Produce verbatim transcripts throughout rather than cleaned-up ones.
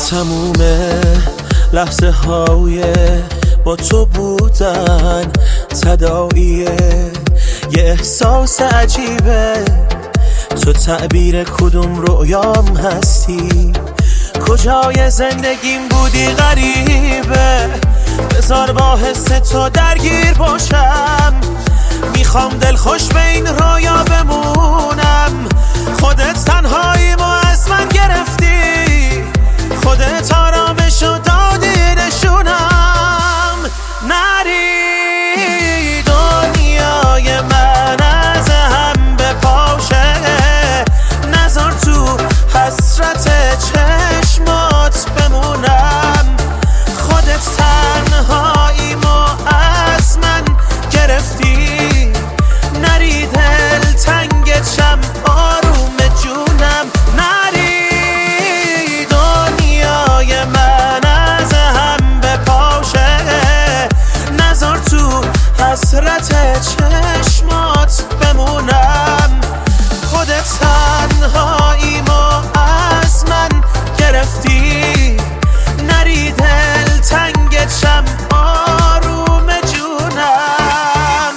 تموم لحظه های با تو بودن تداعیه یه احساس عجیبه. تو تعبیر کدوم رویام هستی، کجای زندگیم بودی غریبه. بذار با حس تو درگیر باشم، میخوام دلخوش به این رویا بمونم. خودت تنهاییمو از من گرفتی، خودت آرامشو دادی نشونم. نری دنیای من از هم بپاشه، نذار تو حسرت چشمات بمونم. خودت تنهاییمو از من گرفتی، نری دل تنگشم آروم جونم. نری دنیای من از هم بپاشه، نذار تو حسرت چشمات بمونم. خودت تنهاییمو از من گرفتی، نری دل تنگشم آروم جونم.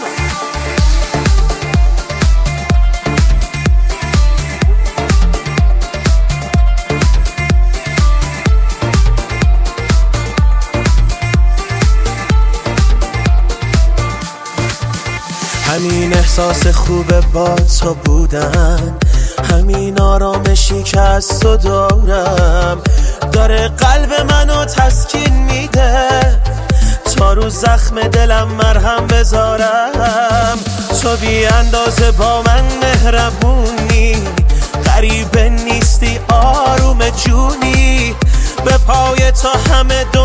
همین احساس خوبه با تو بودن، همین آرامشی که از تو دارم، داره قلب منو تسکین میده تا رو زخم دلم مرهم بذارم. تو بی اندازه با من مهربونی، غریبه نیستی آروم جونی. به پای تو همه